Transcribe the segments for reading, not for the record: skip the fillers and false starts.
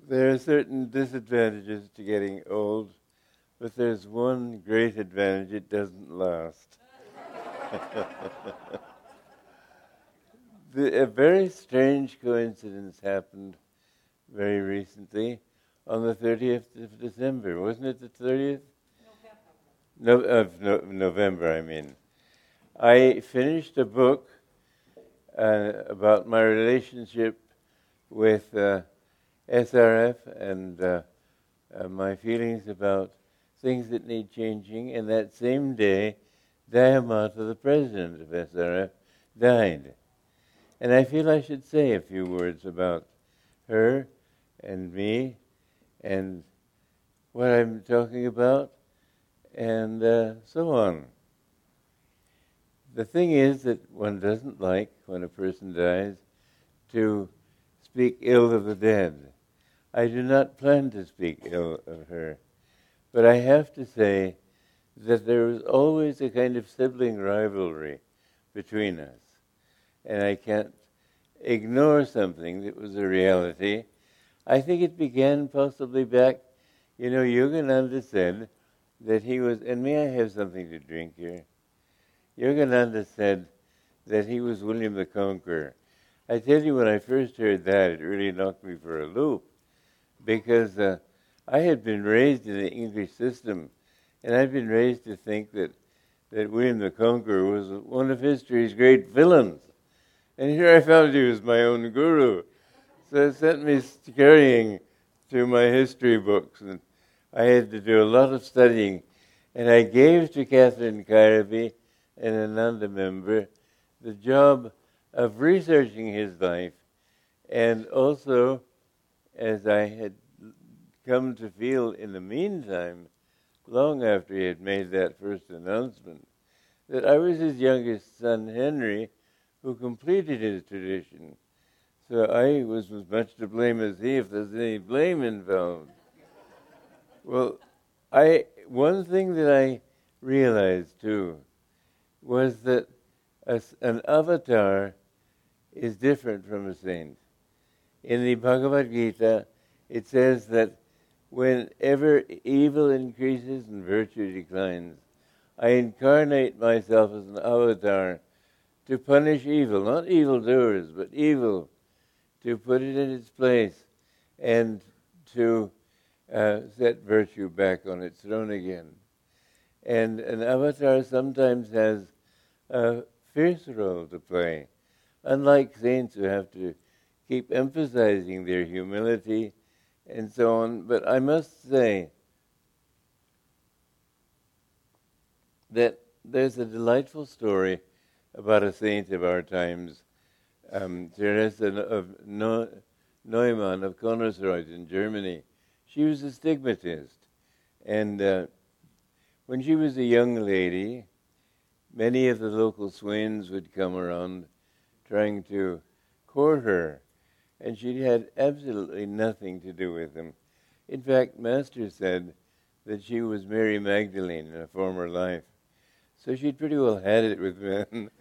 There are certain disadvantages to getting old, but there's one great advantage: it doesn't last. A very strange coincidence happened very recently on the 30th of December. Wasn't it the 30th? November, I mean. I finished a book about my relationship with SRF and my feelings about things that need changing. And that same day, Dayamata, the president of SRF, died. And I feel I should say a few words about her and me and what I'm talking about and so on. The thing is that one doesn't like, when a person dies, to speak ill of the dead. I do not plan to speak ill of her, but I have to say that there was always a kind of sibling rivalry between us. And I can't ignore something that was a reality. I think it began possibly back, Yogananda said that he was, and may I have something to drink here? Yogananda said that he was William the Conqueror. I tell you, when I first heard that, it really knocked me for a loop, because I had been raised in the English system, and I'd been raised to think that William the Conqueror was one of history's great villains. And here I found he was my own guru. So it sent me scurrying through my history books, and I had to do a lot of studying. And I gave to Catherine Karabi, an Ananda member, the job of researching his life, and also, as I had come to feel in the meantime, long after he had made that first announcement, that I was his youngest son, Henry, who completed his tradition. So I was as much to blame as he, if there's any blame involved. Well, one thing that I realized too was that an avatar is different from a saint. In the Bhagavad Gita, it says that whenever evil increases and virtue declines, I incarnate myself as an avatar to punish evil, not evildoers, but evil, to put it in its place and to set virtue back on its throne again. And an avatar sometimes has a fierce role to play, unlike saints who have to keep emphasizing their humility and so on. But I must say that there's a delightful story about a saint of our times, Teresa of Neumann of Konnersreuth in Germany. She was a stigmatist, and when she was a young lady, many of the local swains would come around trying to court her, and she had absolutely nothing to do with them. In fact, Master said that she was Mary Magdalene in a former life, so she'd pretty well had it with men.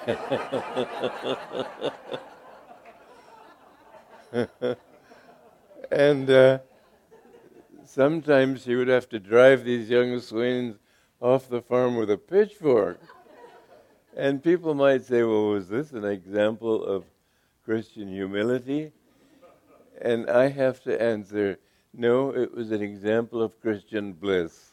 And sometimes she would have to drive these young swains off the farm with a pitchfork. And people might say, well, was this an example of Christian humility? And I have to answer, no, it was an example of Christian bliss.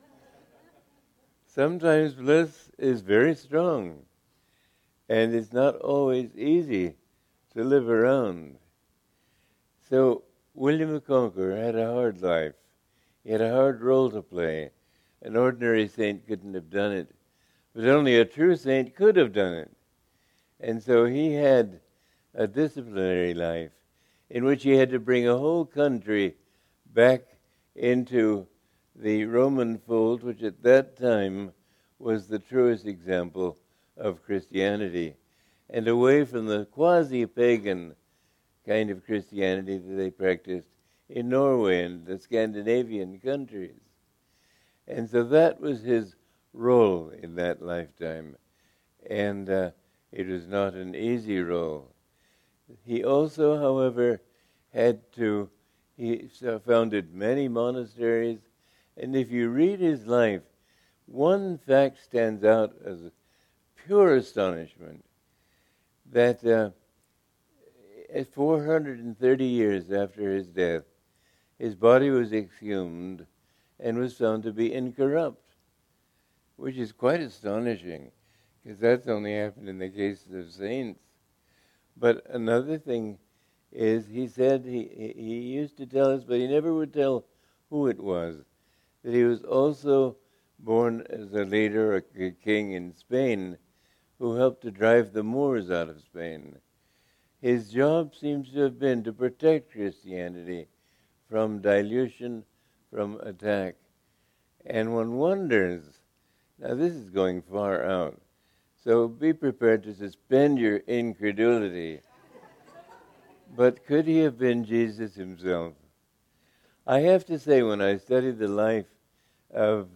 Sometimes bliss is very strong, and it's not always easy to live around. So William the Conqueror had a hard life. He had a hard role to play. An ordinary saint couldn't have done it, but only a true saint could have done it. And so he had a disciplinary life in which he had to bring a whole country back into the Roman fold, which at that time was the truest example of Christianity, and away from the quasi-pagan kind of Christianity that they practiced in Norway and the Scandinavian countries. And so that was his role in that lifetime, and it was not an easy role. He also, however, had to He founded many monasteries, and if you read his life, one fact stands out as pure astonishment, that at 430 years after his death, his body was exhumed and was found to be incorrupt, which is quite astonishing, because that's only happened in the cases of saints. But another thing is, he said, he used to tell us, but he never would tell who it was, that he was also born as a leader, a king in Spain, who helped to drive the Moors out of Spain. His job seems to have been to protect Christianity from dilution, from attack. And one wonders, now this is going far out, so be prepared to suspend your incredulity. But could he have been Jesus himself? I have to say, when I studied the life of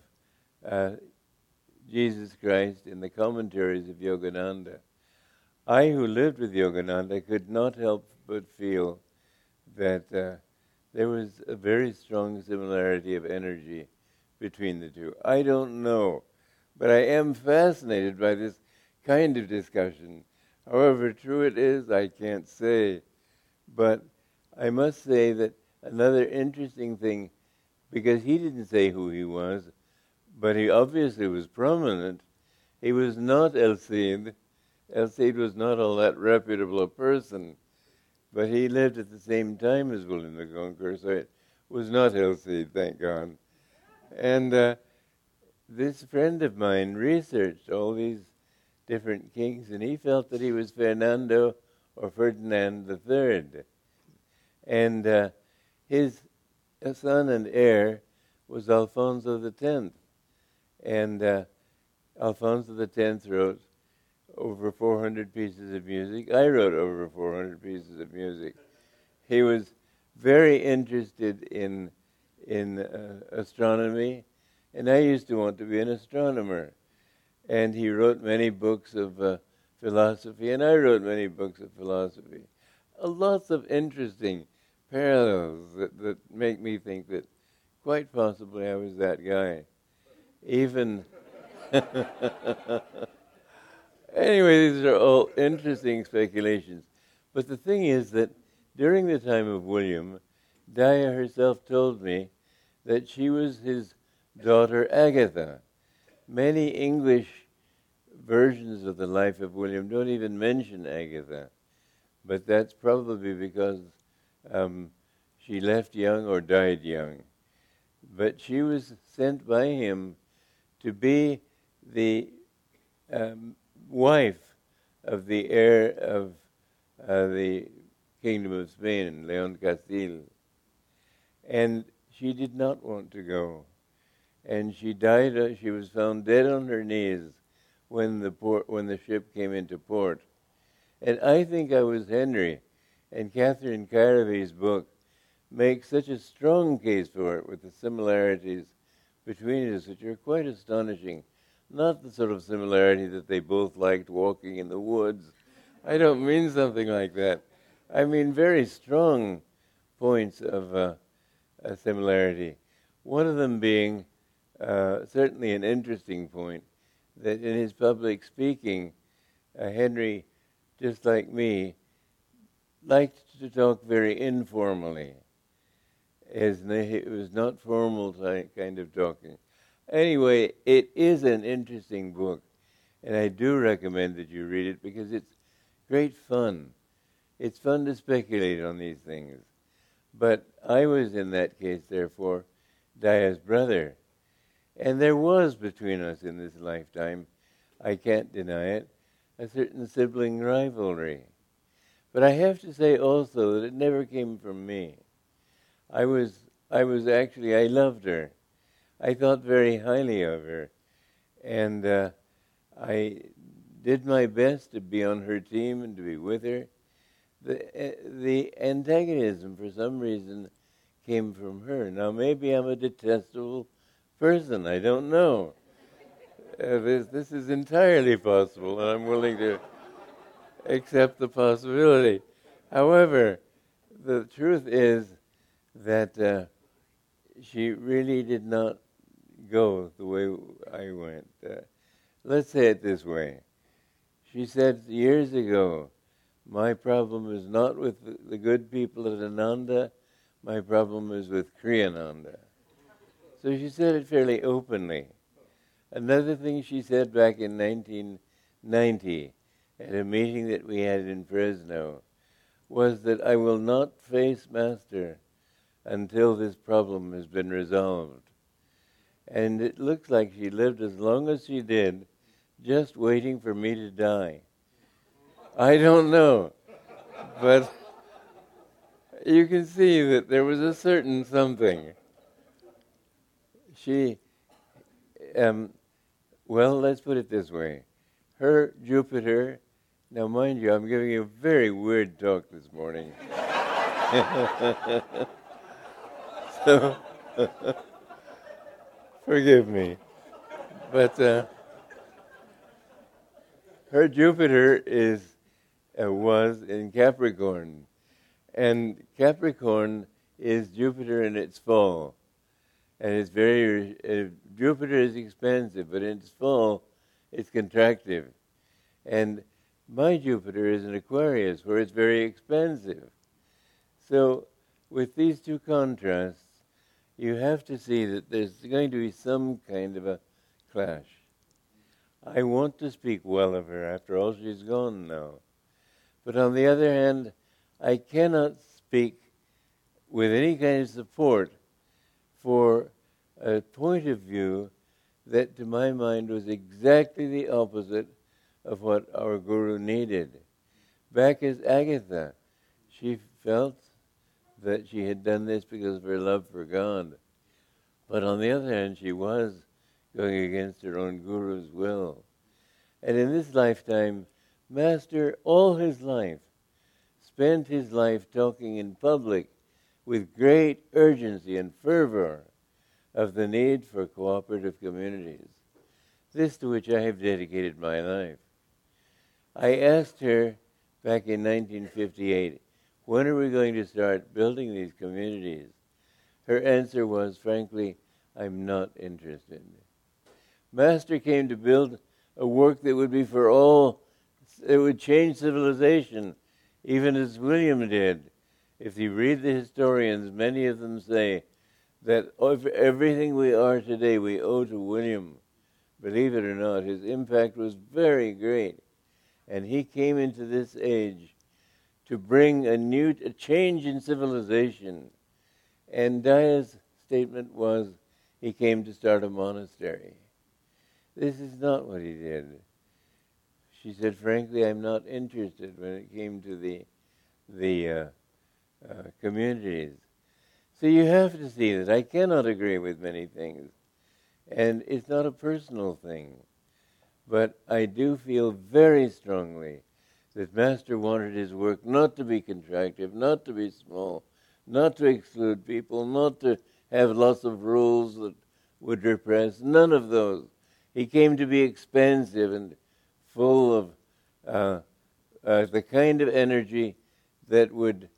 Jesus Christ in the commentaries of Yogananda, I, who lived with Yogananda, could not help but feel that there was a very strong similarity of energy between the two. I don't know, but I am fascinated by this kind of discussion. However true it is, I can't say. But I must say that another interesting thing, because he didn't say who he was, but he obviously was prominent. He was not El Cid. El Cid was not all that reputable a person, but he lived at the same time as William the Conqueror, so it was not El Cid, thank God. And this friend of mine researched all these different kings, and he felt that he was Fernando or Ferdinand III. And his son and heir was Alfonso X. And Alfonso X wrote over 400 pieces of music. I wrote over 400 pieces of music. He was very interested in astronomy, and I used to want to be an astronomer. And he wrote many books of philosophy, and I wrote many books of philosophy. Lots of interesting parallels that make me think that quite possibly I was that guy. Even anyway, these are all interesting speculations. But the thing is that during the time of William, Daya herself told me that she was his daughter Agatha. Many English versions of the life of William don't even mention Agatha, but that's probably because she left young or died young. But she was sent by him to be the wife of the heir of the Kingdom of Spain, Leon Castile. And she did not want to go. And she died, she was found dead on her knees when the ship came into port. And I think I was Henry, and Catherine Caravee's book makes such a strong case for it with the similarities between us, which are quite astonishing. Not the sort of similarity that they both liked walking in the woods. I don't mean something like that. I mean very strong points of a similarity. One of them being certainly an interesting point, that in his public speaking, Henry, just like me, liked to talk very informally. It was not formal kind of talking. Anyway, it is an interesting book, and I do recommend that you read it because it's great fun. It's fun to speculate on these things. But I was, in that case, therefore, Daya's brother. And there was between us in this lifetime, I can't deny it, a certain sibling rivalry. But I have to say also that it never came from me. I loved her. I thought very highly of her. And I did my best to be on her team and to be with her. The antagonism, for some reason, came from her. Now, maybe I'm a detestable person. I don't know. This is entirely possible, and I'm willing to accept the possibility. However, the truth is that she really did not go the way I went. Let's say it this way. She said years ago, my problem is not with the good people at Ananda, my problem is with Kriyananda. So she said it fairly openly. Another thing she said back in 1990 at a meeting that we had in Fresno was that I will not face Master until this problem has been resolved. And it looks like she lived as long as she did, just waiting for me to die. I don't know, but you can see that there was a certain something. She, well, let's put it this way. Her Jupiter, now mind you, I'm giving you a very weird talk this morning. So, forgive me. But her Jupiter was in Capricorn. And Capricorn is Jupiter in its fall. And it's Jupiter is expansive, but in its fall, it's contractive. And my Jupiter is in Aquarius, where it's very expansive. So, with these two contrasts, you have to see that there's going to be some kind of a clash. I want to speak well of her. After all, she's gone now. But on the other hand, I cannot speak with any kind of support for a point of view that, to my mind, was exactly the opposite of what our Guru needed. Back as Agatha, she felt that she had done this because of her love for God. But on the other hand, she was going against her own Guru's will. And in this lifetime, Master, all his life, spent his life talking in public with great urgency and fervor of the need for cooperative communities, this to which I have dedicated my life. I asked her back in 1958, when are we going to start building these communities? Her answer was, frankly, I'm not interested. Master came to build a work that would be for all, it would change civilization, even as William did. If you read the historians, many of them say that everything we are today we owe to William. Believe it or not, his impact was very great. And he came into this age to bring a change in civilization. And Daya's statement was, he came to start a monastery. This is not what he did. She said, frankly, I'm not interested when it came to the communities. So you have to see that I cannot agree with many things. And it's not a personal thing. But I do feel very strongly that Master wanted his work not to be contractive, not to be small, not to exclude people, not to have lots of rules that would repress, none of those. He came to be expansive and full of the kind of energy that would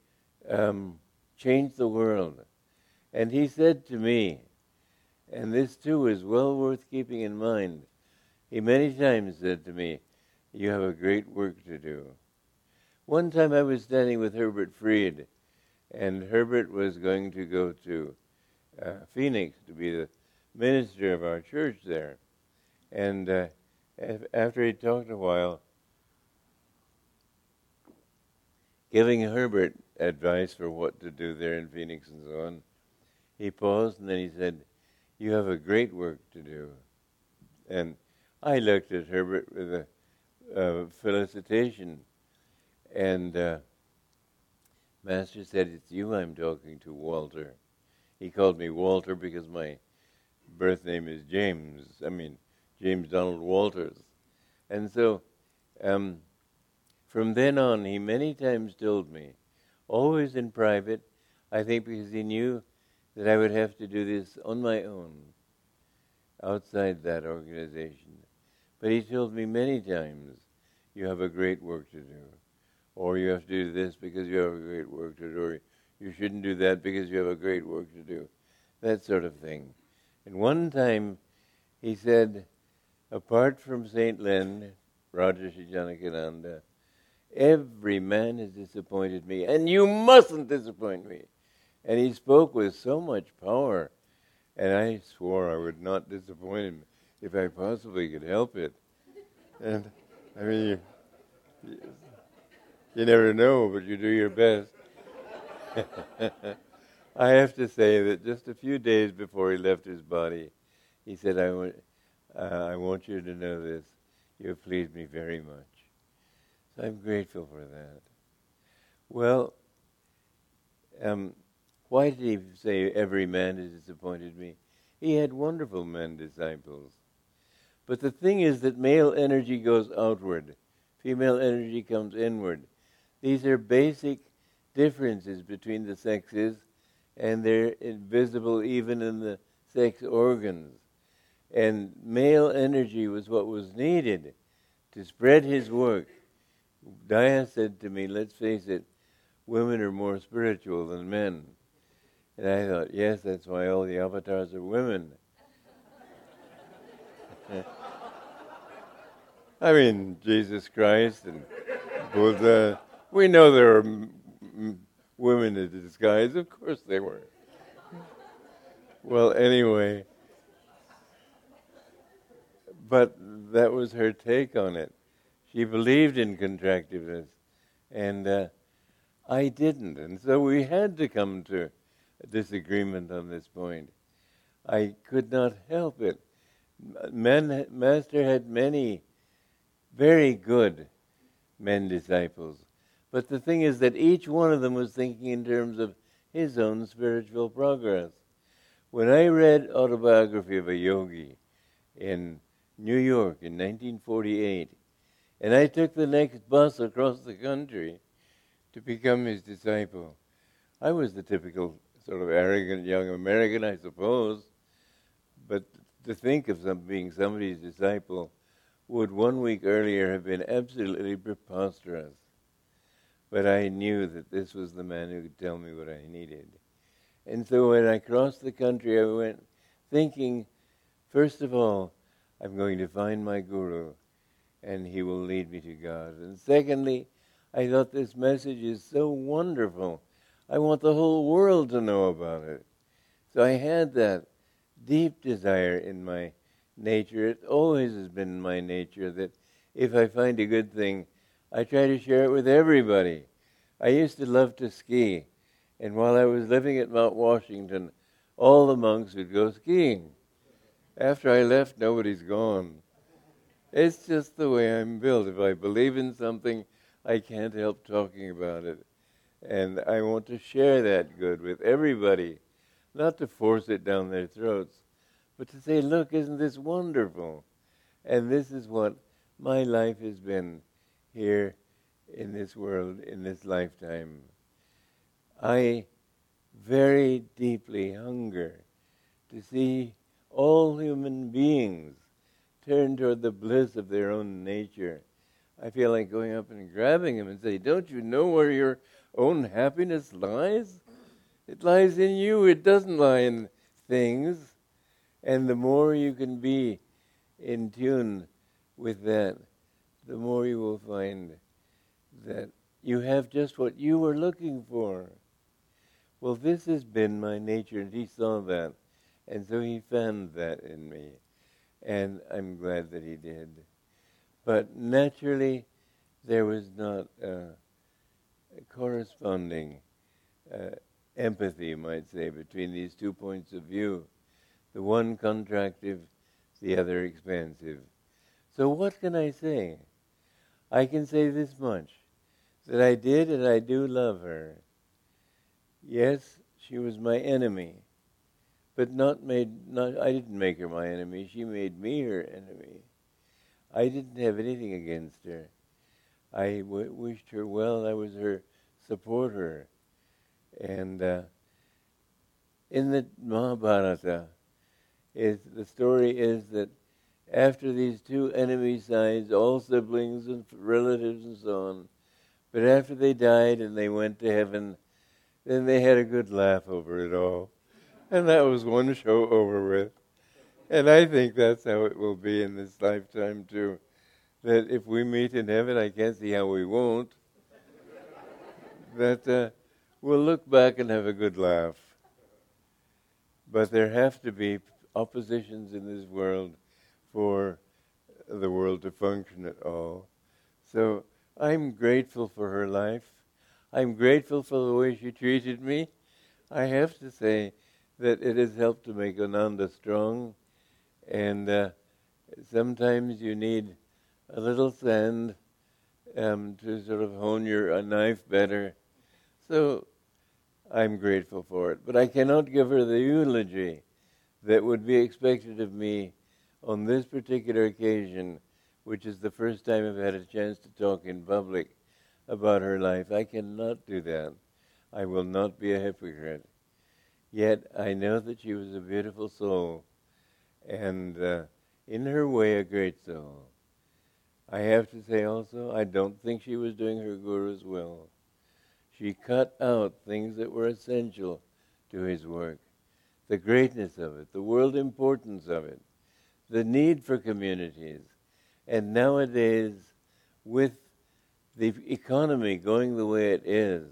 change the world. And he said to me, and this too is well worth keeping in mind, he many times said to me, you have a great work to do. One time I was standing with Herbert Fried, and Herbert was going to go to Phoenix to be the minister of our church there. And after he talked a while, giving Herbert advice for what to do there in Phoenix and so on, he paused and then he said, you have a great work to do. And I looked at Herbert with a felicitation. And Master said, it's you I'm talking to, Walter. He called me Walter because my birth name is James. James Donald Walters. And so from then on, he many times told me, always in private, I think because he knew that I would have to do this on my own, outside that organization. But he told me many times, you have a great work to do. Or you have to do this because you have a great work to do. Or you shouldn't do that because you have a great work to do, that sort of thing. And one time he said, apart from St. Len, Rajarshi Janakananda, every man has disappointed me, and you mustn't disappoint me. And he spoke with so much power, and I swore I would not disappoint him if I possibly could help it. And, I mean, you never know, but you do your best. I have to say that just a few days before he left his body, he said, I want you to know this. You have pleased me very much. So I'm grateful for that. Well, why did he say every man has disappointed me? He had wonderful men disciples. But the thing is that male energy goes outward. Female energy comes inward. These are basic differences between the sexes, and they're invisible even in the sex organs. And male energy was what was needed to spread his work. Daya said to me, let's face it, women are more spiritual than men. And I thought, yes, that's why all the avatars are women. I mean, Jesus Christ and Buddha, we know there are women in disguise. Of course they were. Well, anyway, but that was her take on it. She believed in contractiveness, and I didn't. And so we had to come to a disagreement on this point. I could not help it. Master had many very good men disciples. But the thing is that each one of them was thinking in terms of his own spiritual progress. When I read Autobiography of a Yogi in New York in 1948, and I took the next bus across the country to become his disciple, I was the typical sort of arrogant young American, I suppose, but to think of being somebody's disciple would 1 week earlier have been absolutely preposterous. But I knew that this was the man who could tell me what I needed. And so when I crossed the country, I went thinking, first of all, I'm going to find my guru, and he will lead me to God. And secondly, I thought this message is so wonderful. I want the whole world to know about it. So I had that deep desire in my nature. It always has been in my nature that if I find a good thing, I try to share it with everybody. I used to love to ski, and while I was living at Mount Washington, all the monks would go skiing. After I left, nobody's gone. It's just the way I'm built. If I believe in something, I can't help talking about it. And I want to share that good with everybody, not to force it down their throats, but to say, look, isn't this wonderful? And this is what my life has been here in this world, in this lifetime. I very deeply hunger to see all human beings turn toward the bliss of their own nature. I feel like going up and grabbing him and say, don't you know where your own happiness lies? It lies in you. It doesn't lie in things. And the more you can be in tune with that, the more you will find that you have just what you were looking for. Well, this has been my nature, and he saw that. And so he found that in me. And I'm glad that he did. But naturally, there was not a corresponding empathy, you might say, between these 2 points of view. The one contractive, the other expansive. So what can I say? I can say this much, that I did and I do love her. Yes, she was my enemy, but I didn't make her my enemy. She made me her enemy. I didn't have anything against her. I wished her well. I was her supporter. And in the Mahabharata, the story is that after these two enemy sides, all siblings and relatives and so on, but after they died and they went to heaven, then they had a good laugh over it all. And that was one show over with. And I think that's how it will be in this lifetime too. That if we meet in heaven, I can't see how we won't, that we'll look back and have a good laugh. But there have to be oppositions in this world for the world to function at all. So I'm grateful for her life. I'm grateful for the way she treated me. I have to say that it has helped to make Ananda strong. And sometimes you need a little sand to sort of hone your knife better. So I'm grateful for it. But I cannot give her the eulogy that would be expected of me on this particular occasion, which is the first time I've had a chance to talk in public about her life. I cannot do that. I will not be a hypocrite. Yet I know that she was a beautiful soul, and in her way a great soul. I have to say also, I don't think she was doing her Guru's will. She cut out things that were essential to his work. The greatness of it, the world importance of it, the need for communities. And nowadays, with the economy going the way it is,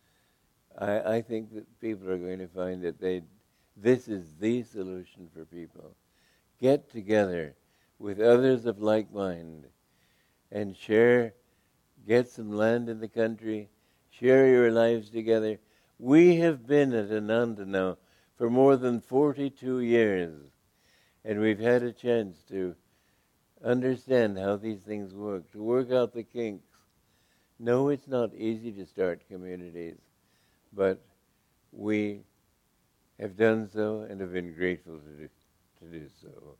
I think that people are going to find that this is the solution for people. Get together with others of like mind and share, get some land in the country, share your lives together. We have been at Ananda now for more than 42 years, and we've had a chance to understand how these things work, to work out the kinks. No, it's not easy to start communities, but we have done so and have been grateful to do so.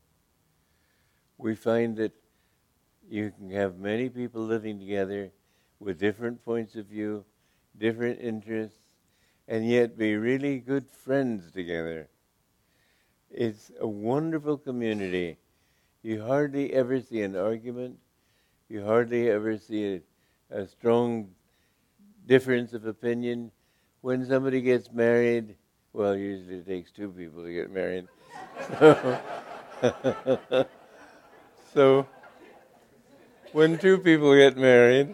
We find that you can have many people living together with different points of view, different interests, and yet be really good friends together. It's a wonderful community. You hardly ever see an argument. You hardly ever see a strong difference of opinion. When somebody gets married, well, usually it takes two people to get married. So when two people get married,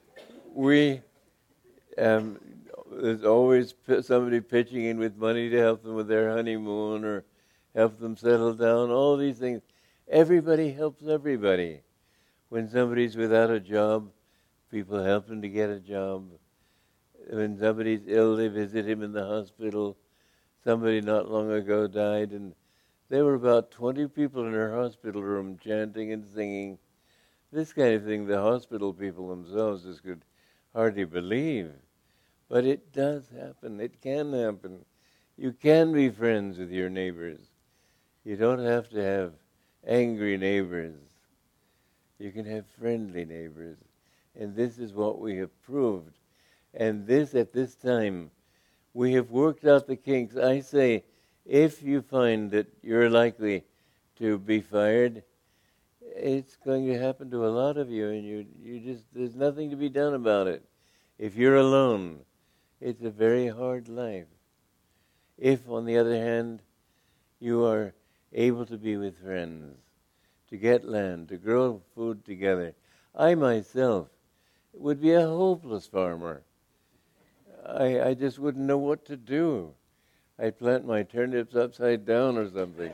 there's always somebody pitching in with money to help them with their honeymoon or help them settle down, all these things. Everybody helps everybody. When somebody's without a job, people help them to get a job. When somebody's ill, they visit him in the hospital. Somebody not long ago died, and there were about 20 people in her hospital room chanting and singing. This kind of thing the hospital people themselves just could hardly believe. But it does happen. It can happen. You can be friends with your neighbors. You don't have to have angry neighbors. You can have friendly neighbors. And this is what we have proved. And this, at this time, we have worked out the kinks. I say, if you find that you're likely to be fired, it's going to happen to a lot of you, and you just, there's nothing to be done about it. If you're alone, it's a very hard life. If, on the other hand, you are able to be with friends, to get land, to grow food together. I myself would be a hopeless farmer. I just wouldn't know what to do. I'd plant my turnips upside down or something.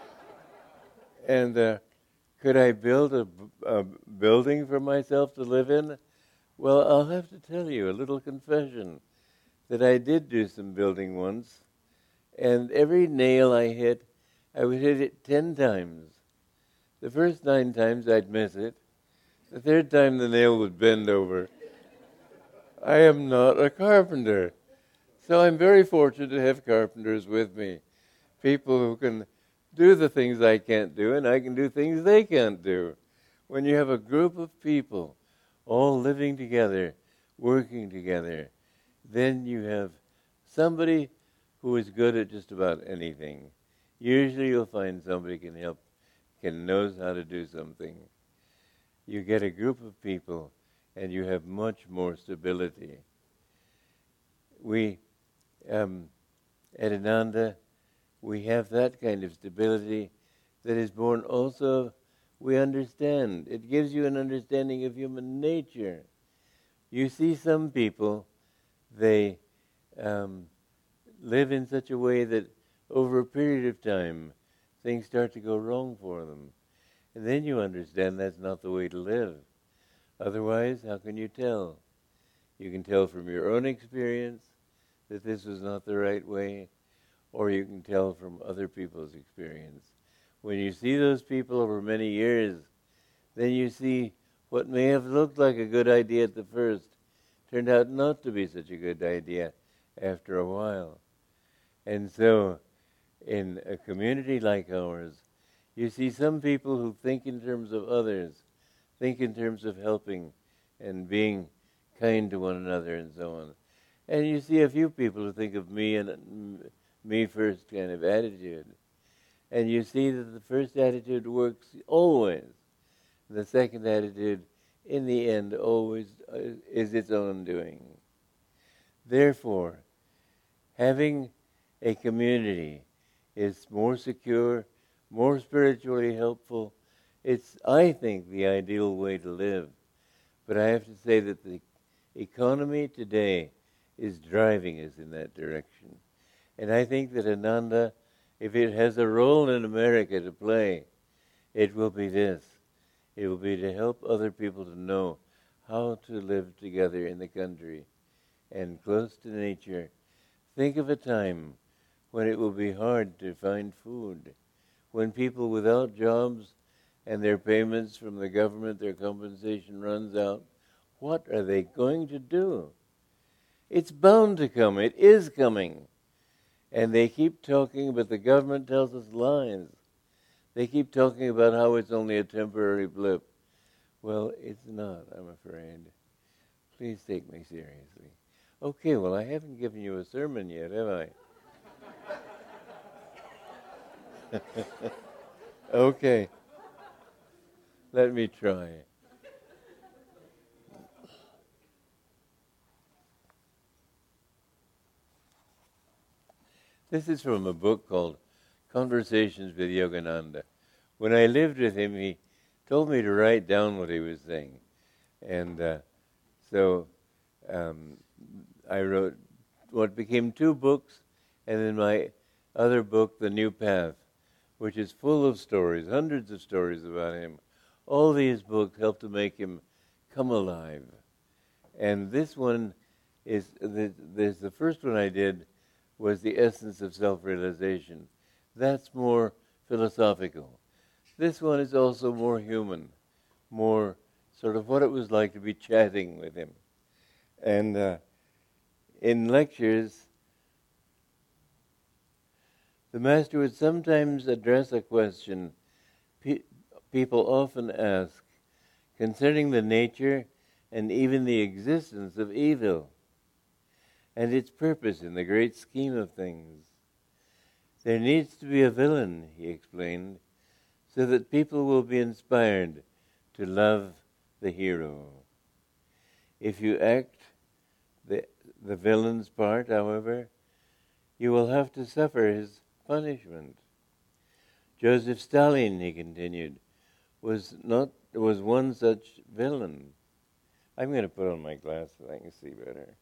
And could I build a building for myself to live in? Well, I'll have to tell you a little confession that I did do some building once, and every nail I hit, I would hit it 10 times. The first 9 times I'd miss it. The third time the nail would bend over. I am not a carpenter. So I'm very fortunate to have carpenters with me. People who can do the things I can't do, and I can do things they can't do. When you have a group of people all living together, working together, then you have somebody who is good at just about anything. Usually you'll find somebody knows how to do something. You get a group of people and you have much more stability. We At Ananda, we have that kind of stability that is born also, we understand. It gives you an understanding of human nature. You see some people, they live in such a way that over a period of time, things start to go wrong for them. And then you understand that's not the way to live. Otherwise, how can you tell? You can tell from your own experience that this was not the right way, or you can tell from other people's experience. When you see those people over many years, then you see what may have looked like a good idea at the first turned out not to be such a good idea after a while. And so, in a community like ours, you see some people who think in terms of others, think in terms of helping and being kind to one another and so on. And you see a few people who think of me and me first kind of attitude. And you see that the first attitude works always. The second attitude, in the end, always is its own doing. Therefore, having a community is more secure, more spiritually helpful. It's, I think, the ideal way to live. But I have to say that the economy today is driving us in that direction. And I think that Ananda, if it has a role in America to play, it will be this. It will be to help other people to know how to live together in the country and close to nature. Think of a time when it will be hard to find food, when people without jobs and their payments from the government, their compensation runs out. What are they going to do? It's bound to come. It is coming. And they keep talking, but the government tells us lies. They keep talking about how it's only a temporary blip. Well, it's not, I'm afraid. Please take me seriously. Okay, well, I haven't given you a sermon yet, have I? Okay. Let me try. This is from a book called Conversations with Yogananda. When I lived with him, he told me to write down what he was saying. And so I wrote what became 2 books, and then my other book, The New Path, which is full of stories, hundreds of stories about him. All these books help to make him come alive. And this one is, the first one I did was The Essence of Self-Realization. That's more philosophical. This one is also more human, more sort of what it was like to be chatting with him. And in lectures, the Master would sometimes address a question people often ask concerning the nature and even the existence of evil and its purpose in the great scheme of things. There needs to be a villain, he explained, so that people will be inspired to love the hero. If you act the villain's part, however, you will have to suffer his punishment. Joseph Stalin, he continued, was one such villain. I'm going to put on my glasses so I can see better.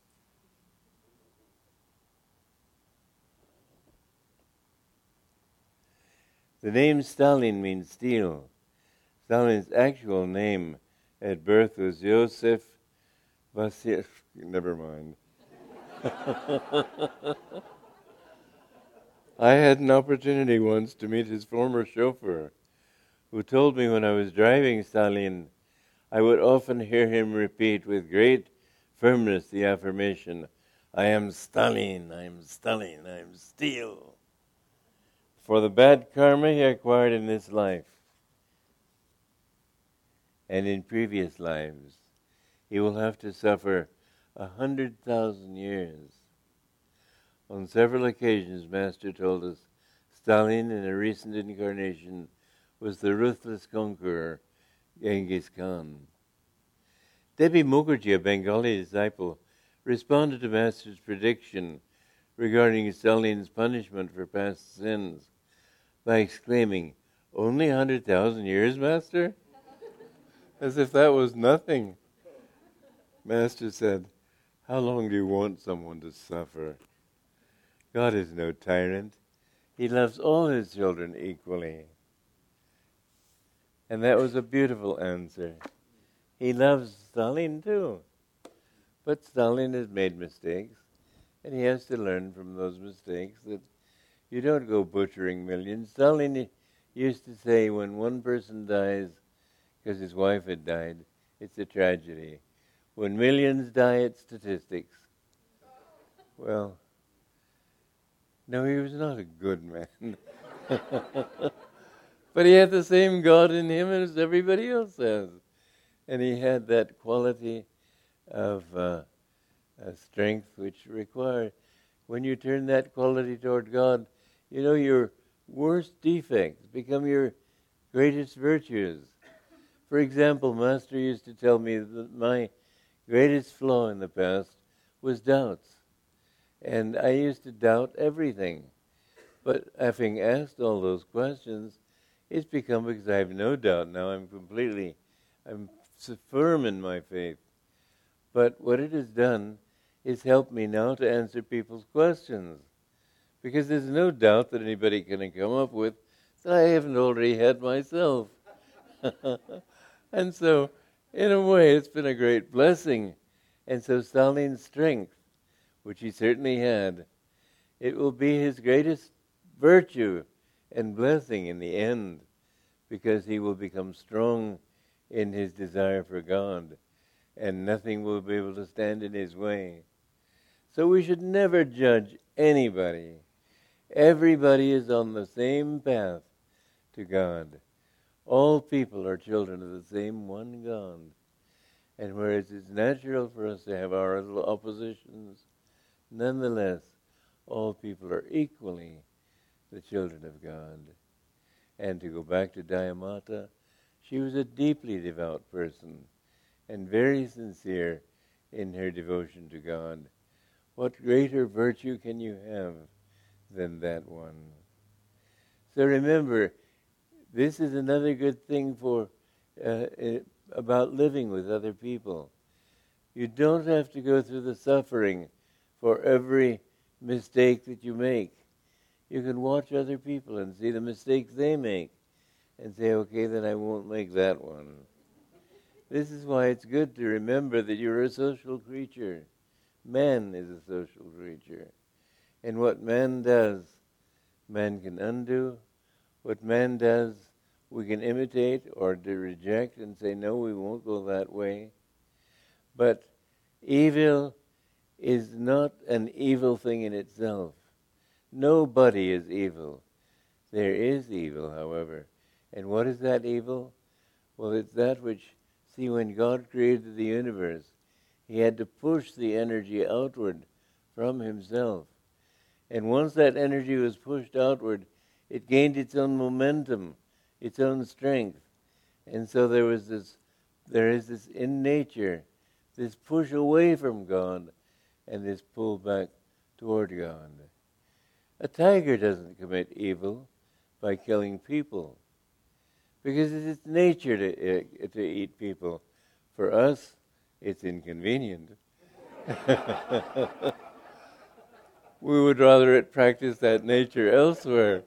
The name Stalin means steel. Stalin's actual name at birth was Yosef Vassiliev. Never mind. I had an opportunity once to meet his former chauffeur, who told me when I was driving Stalin, I would often hear him repeat with great firmness the affirmation, I am Stalin, I am Stalin, I am steel. For the bad karma he acquired in this life and in previous lives, he will have to suffer 100,000 years. On several occasions, Master told us, Stalin in a recent incarnation was the ruthless conqueror, Genghis Khan. Devi Mukherjee, a Bengali disciple, responded to Master's prediction regarding Stalin's punishment for past sins by exclaiming, "Only 100,000 years, Master?" As if that was nothing. Master said, "How long do you want someone to suffer? God is no tyrant. He loves all his children equally." And that was a beautiful answer. He loves Stalin too. But Stalin has made mistakes, and he has to learn from those mistakes that you don't go butchering millions. Stalin used to say when one person dies because his wife had died, it's a tragedy. When millions die, it's statistics. Well, no, he was not a good man. But he had the same God in him as everybody else has. And he had that quality of strength which required, when you turn that quality toward God, you know, your worst defects become your greatest virtues. For example, Master used to tell me that my greatest flaw in the past was doubts. And I used to doubt everything. But having asked all those questions, it's become because I have no doubt now. I'm so firm in my faith. But what it has done is helped me now to answer people's questions. Because there's no doubt that anybody can come up with that I haven't already had myself. And so, in a way, it's been a great blessing. And so Stalin's strength, which he certainly had, it will be his greatest virtue and blessing in the end, because he will become strong in his desire for God, and nothing will be able to stand in his way. So we should never judge anybody. Everybody is on the same path to God. All people are children of the same one God. And whereas it's natural for us to have our little oppositions, nonetheless, all people are equally the children of God. And to go back to Dayamata, she was a deeply devout person and very sincere in her devotion to God. What greater virtue can you have than that one? So remember, this is another good thing for about living with other people. You don't have to go through the suffering for every mistake that you make. You can watch other people and see the mistakes they make and say, okay, then I won't make that one. This is why it's good to remember that you're a social creature. Man is a social creature. And what man does, man can undo. What man does, we can imitate or to reject and say, no, we won't go that way. But evil is not an evil thing in itself. Nobody is evil. There is evil, however. And what is that evil? Well, it's that which, see, when God created the universe, he had to push the energy outward from himself. And once that energy was pushed outward, it gained its own momentum, its own strength. And so there is this in nature, this push away from God and this pull back toward God. A tiger doesn't commit evil by killing people, because it's its nature to eat people. For us, it's inconvenient. We would rather it practice that nature elsewhere.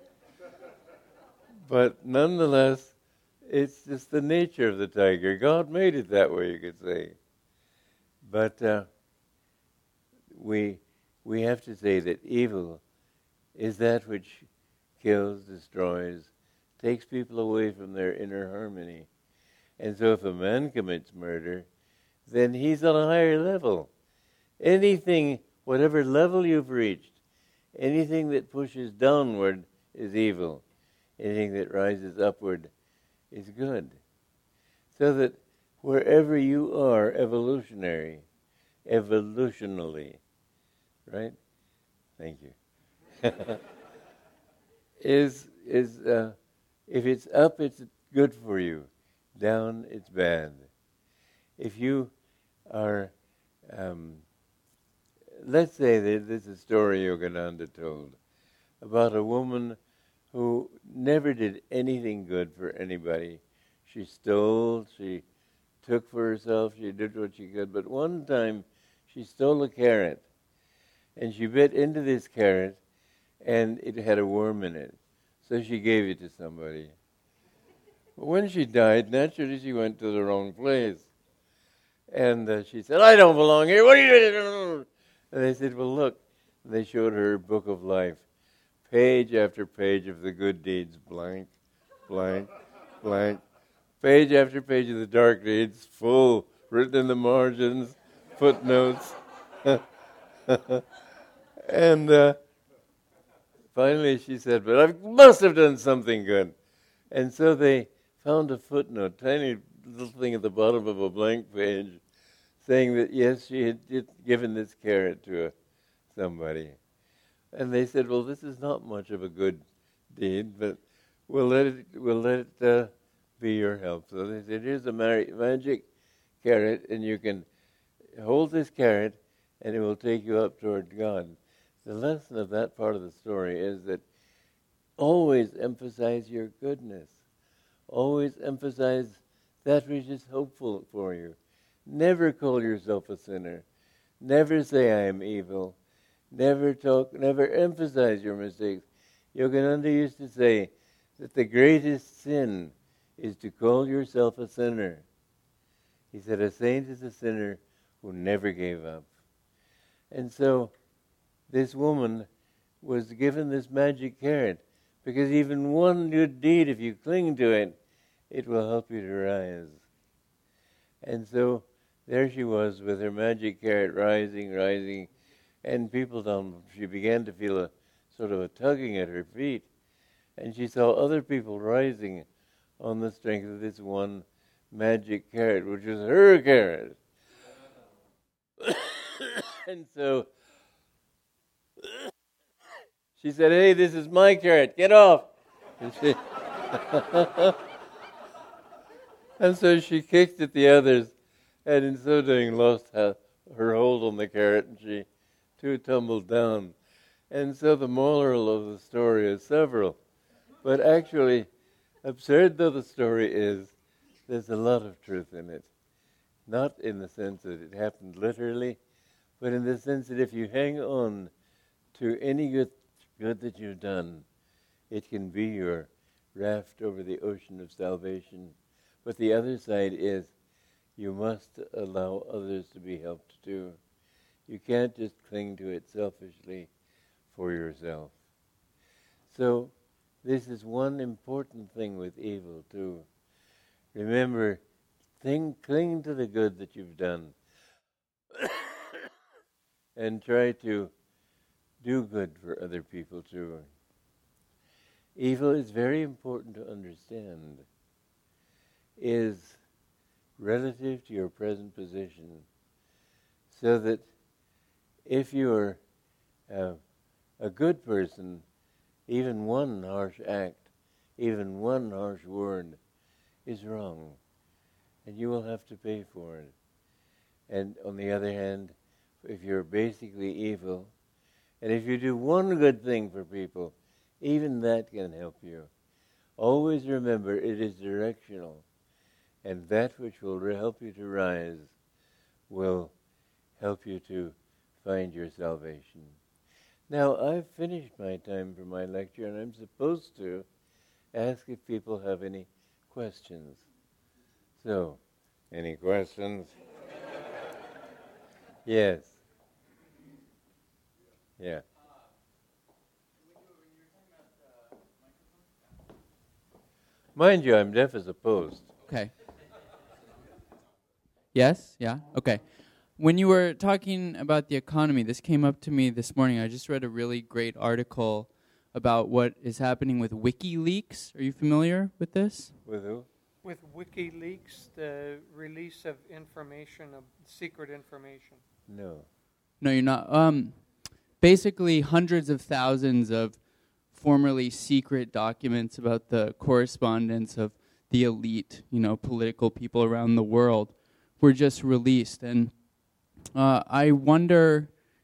But nonetheless, it's just the nature of the tiger. God made it that way, you could say. But we have to say that evil is that which kills, destroys, takes people away from their inner harmony. And so if a man commits murder, then he's on a higher level. Anything, whatever level you've reached, anything that pushes downward is evil. Anything that rises upward is good. So that wherever you are evolutionally, right? Thank you. If it's up, it's good for you. Down, it's bad. If you are let's say that this is a story Yogananda told about a woman who never did anything good for anybody. She stole, she took for herself, she did what she could, but one time she stole a carrot, and she bit into this carrot, and it had a worm in it. So she gave it to somebody. But when she died, naturally she went to the wrong place. And she said, I don't belong here, what are you doing? And they said, well, look. And they showed her book of life. Page after page of the good deeds, blank, blank, blank. Page after page of the dark deeds, full, written in the margins, footnotes. And finally she said, but I must have done something good. And so they found a footnote, tiny little thing at the bottom of a blank page, saying that, yes, she had given this carrot to somebody. And they said, well, this is not much of a good deed, but we'll let it be your help. So they said, here's a magic carrot, and you can hold this carrot, and it will take you up toward God. The lesson of that part of the story is that always emphasize your goodness. Always emphasize that which is hopeful for you. Never call yourself a sinner. Never say I am evil. Never emphasize your mistakes. Yogananda used to say that the greatest sin is to call yourself a sinner. He said a saint is a sinner who never gave up. And so this woman was given this magic carrot because even one good deed, if you cling to it, it will help you to rise. And so there she was with her magic carrot rising, and she began to feel a sort of a tugging at her feet. And she saw other people rising on the strength of this one magic carrot, which was her carrot. And so she said, hey, this is my carrot, get off. And so she kicked at the others, and in so doing lost her hold on the carrot, and she too tumbled down. And so the moral of the story is several. But actually, absurd though the story is, there's a lot of truth in it. Not in the sense that it happened literally, but in the sense that if you hang on to any good that you've done, it can be your raft over the ocean of salvation. But the other side is you must allow others to be helped too. You can't just cling to it selfishly for yourself. So this is one important thing with evil too. Remember, cling to the good that you've done and try to do good for other people too. Evil is very important to understand, is relative to your present position, so that if you're a good person, even one harsh act, even one harsh word is wrong, and you will have to pay for it. And on the other hand, if you're basically evil, and if you do one good thing for people, even that can help you. Always remember it is directional, and that which will help you to rise will help you to find your salvation. Now, I've finished my time for my lecture, and I'm supposed to ask if people have any questions. So, any questions? Yes. Yeah. Mind you, I'm deaf as a post. Okay. Yes? Yeah? Okay. When you were talking about the economy, this came up to me this morning. I just read a really great article about what is happening with WikiLeaks. Are you familiar with this? With who? With WikiLeaks, the release of information, of secret information. No. No, you're not. Basically, hundreds of thousands of formerly secret documents about the correspondence of the elite, political people around the world, were just released. And I wonder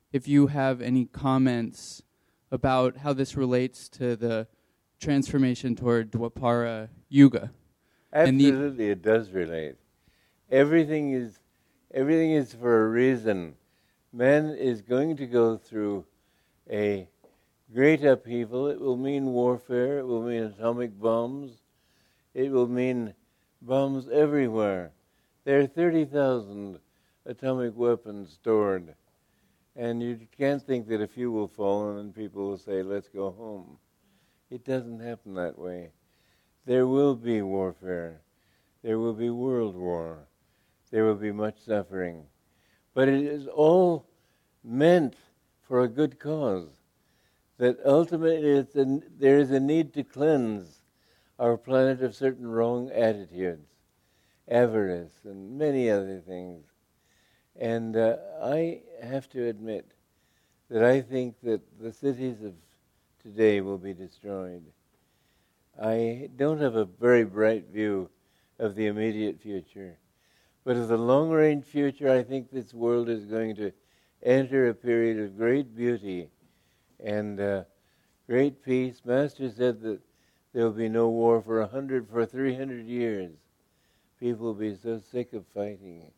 if you have any comments about how this relates to the transformation toward Dwapara Yuga. Absolutely, it does relate. Everything is for a reason. Man is going to go through a great upheaval. It will mean warfare. It will mean atomic bombs. It will mean bombs everywhere. There are 30,000 atomic weapons stored. And you can't think that a few will fall and then people will say, let's go home. It doesn't happen that way. There will be warfare. There will be world war. There will be much suffering. But it is all meant for a good cause. That ultimately there is a need to cleanse our planet of certain wrong attitudes, avarice, and many other things. And I have to admit that I think that the cities of today will be destroyed. I don't have a very bright view of the immediate future, but of the long-range future, I think this world is going to enter a period of great beauty and great peace. Master said that there will be no war for 300 years. People will be so sick of fighting.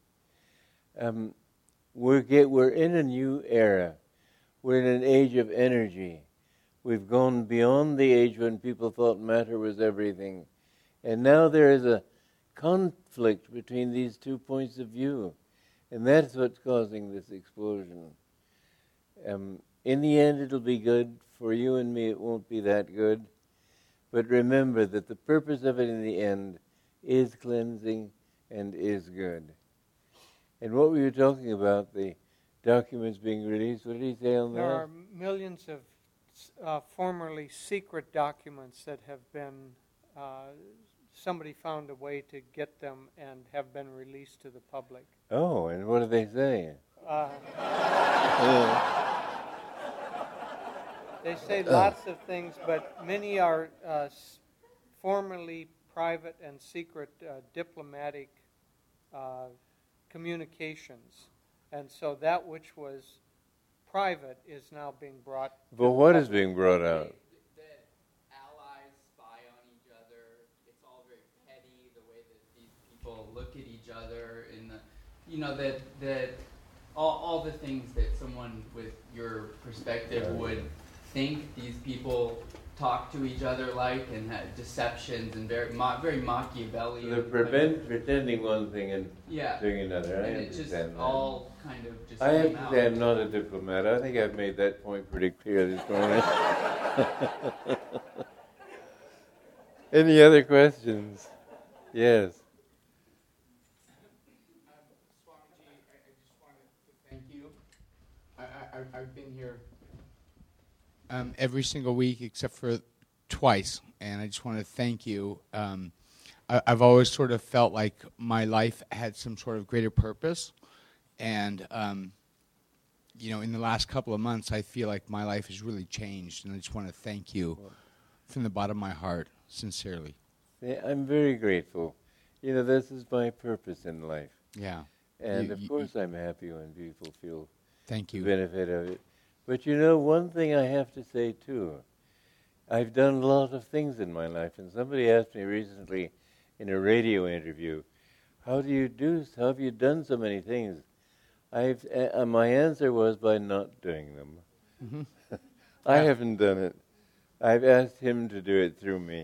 We're in a new era. We're in an age of energy. We've gone beyond the age when people thought matter was everything. And now there is a conflict between these 2 points of view. And that's what's causing this explosion. In the end, it'll be good. For you and me, it won't be that good. But remember that the purpose of it in the end is cleansing and is good. And what we were talking about, the documents being released, what did he say on that? There are millions of formerly secret documents that have been, somebody found a way to get them and have been released to the public. Oh, and what do they say? They say lots of things, but many are formerly private and secret diplomatic communications. And so that which was private is now being brought. But what is being brought out? That allies spy on each other. It's all very petty, the way that these people look at each other, that all the things that someone with your perspective would think these people talk to each other like, and have deceptions and very Machiavellian. So they're pretending one thing and doing another. And it's just all kind of just. I have to say I'm not a diplomat. I think I've made that point pretty clear this morning. Any other questions? Yes. Swamiji, I just wanted to thank you. I've been here every single week except for twice, and I just want to thank you. I've always sort of felt like my life had some sort of greater purpose, and in the last couple of months, I feel like my life has really changed, and I just want to thank you from the bottom of my heart, sincerely. I'm very grateful. This is my purpose in life. Yeah. And of course I'm happy when people feel thank you. the benefit of it. But one thing I have to say too, I've done a lot of things in my life, and somebody asked me recently in a radio interview, how have you done so many things? My answer was by not doing them. Mm-hmm. I haven't done it. I've asked him to do it through me.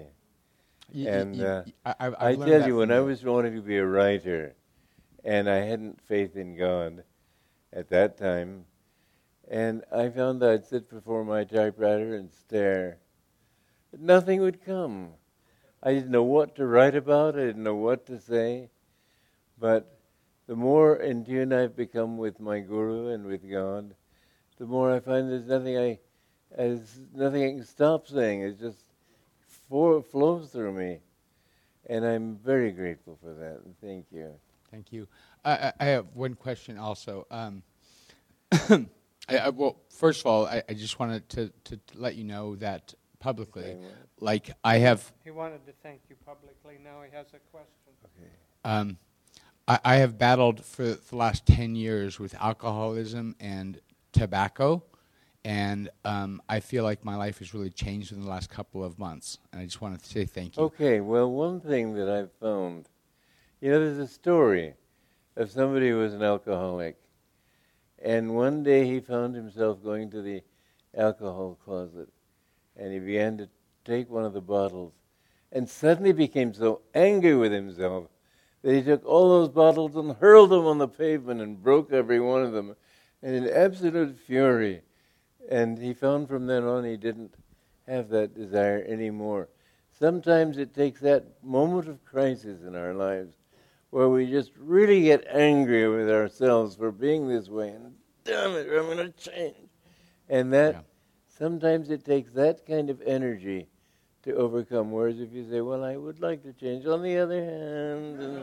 I tell you, when I was wanting to be a writer, and I hadn't faith in God at that time, and I found that I'd sit before my typewriter and stare, but nothing would come. I didn't know what to write about. I didn't know what to say. But the more in tune I've become with my Guru and with God, the more I find there's nothing I can stop saying. It just flows through me. And I'm very grateful for that. And thank you. Thank you. I have one question also. Well, first of all, I just wanted to let you know that publicly, like I have. He wanted to thank you publicly. Now he has a question. Okay. I have battled for the last 10 years with alcoholism and tobacco. And I feel like my life has really changed in the last couple of months. And I just wanted to say thank you. Okay, well, one thing that I've found, there's a story of somebody who was an alcoholic. And one day he found himself going to the alcohol closet. And he began to take one of the bottles. And suddenly became so angry with himself that he took all those bottles and hurled them on the pavement and broke every one of them. And in absolute fury. And he found from then on he didn't have that desire anymore. Sometimes it takes that moment of crisis in our lives where we just really get angry with ourselves for being this way. And damn it, I'm going to change. And that, sometimes it takes that kind of energy to overcome. Whereas if you say, well, I would like to change. On the other hand...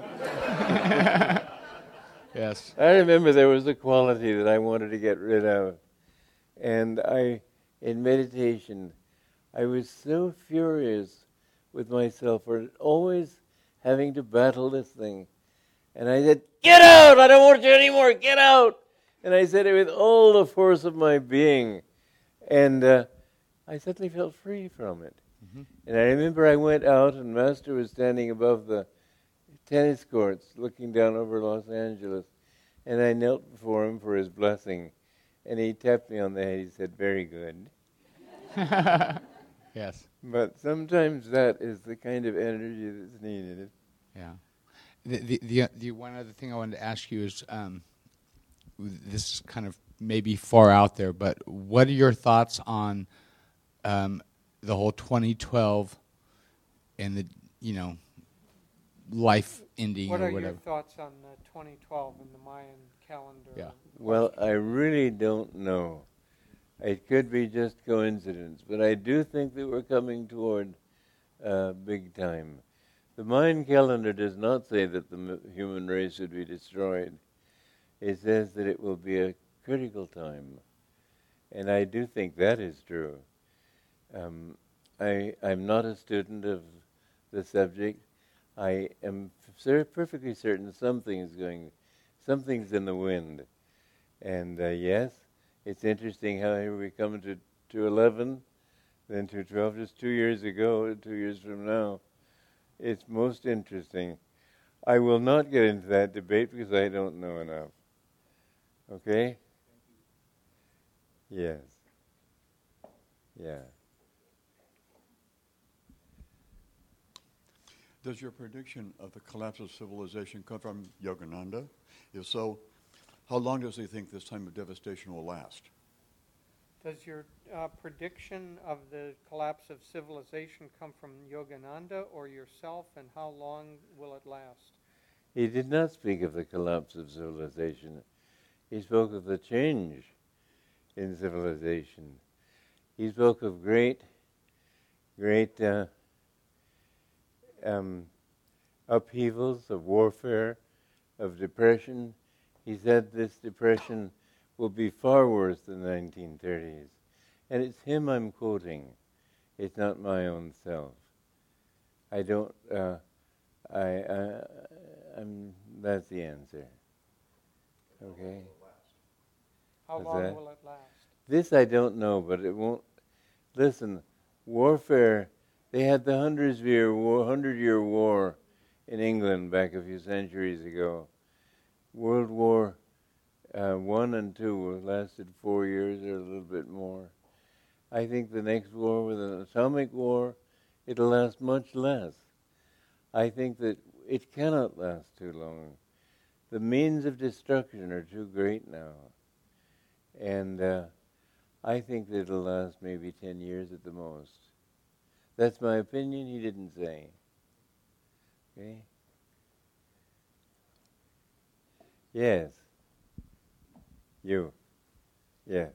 Yes. I remember there was a quality that I wanted to get rid of. And in meditation, I was so furious with myself for always having to battle this thing. And I said, get out! I don't want you anymore! Get out! And I said it with all the force of my being. And I suddenly felt free from it. Mm-hmm. And I remember I went out and Master was standing above the tennis courts looking down over Los Angeles. And I knelt before him for his blessing. And he tapped me on the head. He said, very good. Yes. But sometimes that is the kind of energy that's needed. Yeah. The one other thing I wanted to ask you is, this is kind of maybe far out there, but what are your thoughts on the whole 2012 and the, life ending or whatever? What are your thoughts on 2012 and the Mayan calendar? Yeah. Well, I really don't know. It could be just coincidence, but I do think that we're coming toward big time. The Mayan calendar does not say that the human race would be destroyed. It says that it will be a critical time, and I do think that is true. I'm not a student of the subject. I am perfectly certain something's in the wind. And yes, it's interesting how here we come to 11, then to 12, just 2 years ago, 2 years from now. It's most interesting. I will not get into that debate because I don't know enough. Okay? Yes. Yeah. Does your prediction of the collapse of civilization come from Yogananda? If so, how long does he think this time of devastation will last? Does your prediction of the collapse of civilization come from Yogananda or yourself, and how long will it last? He did not speak of the collapse of civilization. He spoke of the change in civilization. He spoke of great upheavals, of warfare, of depression. He said this depression will be far worse than the 1930s. And it's him I'm quoting. It's not my own self. I don't, that's the answer. Okay? How long will it last? This I don't know, but it won't. Listen, warfare, they had the 100-year war in England back a few centuries ago. World War I and II lasted 4 years or a little bit more. I think the next war, with an atomic war, it'll last much less. I think that it cannot last too long. The means of destruction are too great now. And I think that it'll last maybe 10 years at the most. That's my opinion. He didn't say. Okay? Yes. You. Yes.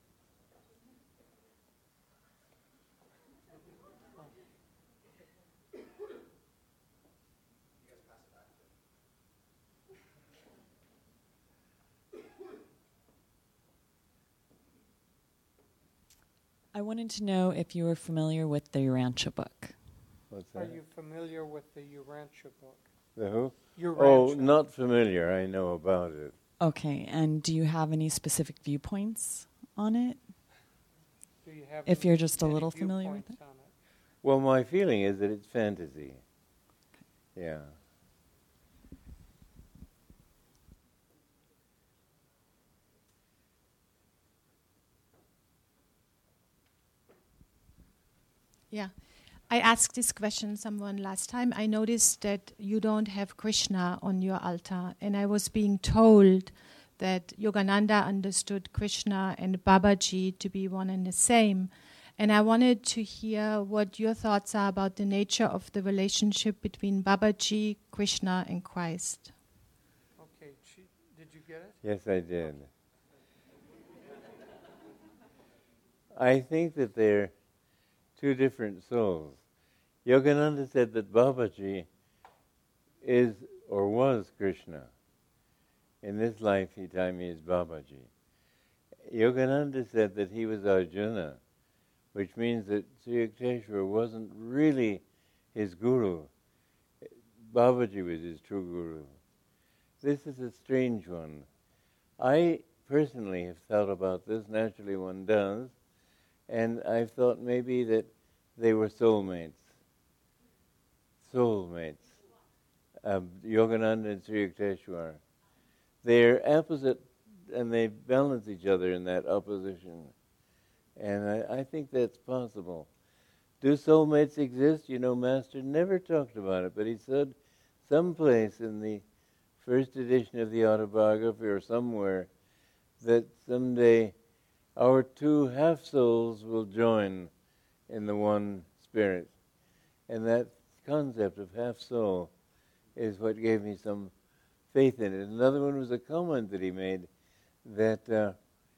I wanted to know if you were familiar with the Urantia book. What's that? Are you familiar with the Urantia book? The who? Urantia. Oh, not familiar. I know about it. Okay, and do you have any specific viewpoints on it? Do you have If you're just a any little familiar with viewpoints it? on it? Well, my feeling is that it's fantasy. Yeah. Yeah. I asked this question someone last time. I noticed that you don't have Krishna on your altar, and I was being told that Yogananda understood Krishna and Babaji to be one and the same. And I wanted to hear what your thoughts are about the nature of the relationship between Babaji, Krishna, and Christ. Okay, did you get it? Yes, I did. I think that they're two different souls. Yogananda said that Babaji is or was Krishna. In this life, he is Babaji. Yogananda said that he was Arjuna, which means that Sri Yukteswar wasn't really his guru. Babaji was his true guru. This is a strange one. I personally have thought about this, naturally one does, and I've thought maybe that they were soulmates. Yogananda and Sri Yukteswar. They're opposite, and they balance each other in that opposition. And I think that's possible. Do soulmates exist? You know, Master never talked about it, but he said someplace in the first edition of the autobiography or somewhere that someday our two half-souls will join in the one spirit. And that concept of half-soul is what gave me some faith in it. Another one was a comment that he made that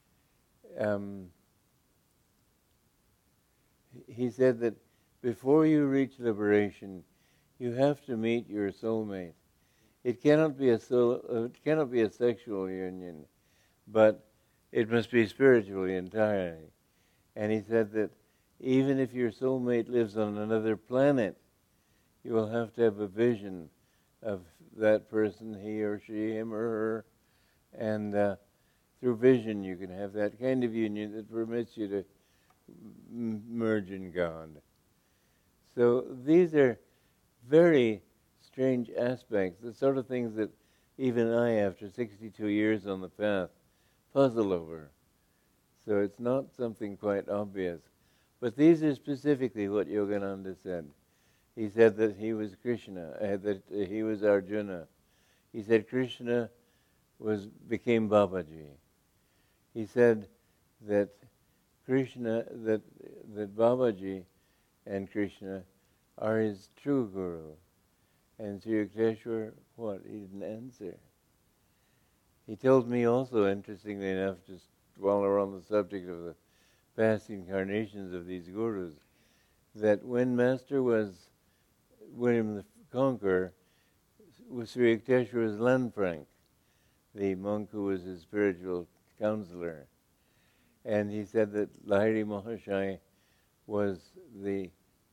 he said that before you reach liberation, you have to meet your soulmate. It cannot be a sexual union, but it must be spiritually entirely. And he said that even if your soulmate lives on another planet, you will have to have a vision of that person, he or she, him or her, and through vision you can have that kind of union that permits you to merge in God. So these are very strange aspects, the sort of things that even I, after 62 years on the path, puzzle over. So it's not something quite obvious. But these are specifically what Yogananda said. He said that he was Krishna, that he was Arjuna. He said Krishna became Babaji. He said that that Babaji and Krishna are his true guru. And Sri Yukteswar, what? He didn't answer. He told me also, interestingly enough, just while we're on the subject of the past incarnations of these gurus, that when Master was William the Conqueror, Sri Yukteswar was Lanfranc, the monk who was his spiritual counselor. And he said that Lahiri Mahashai was the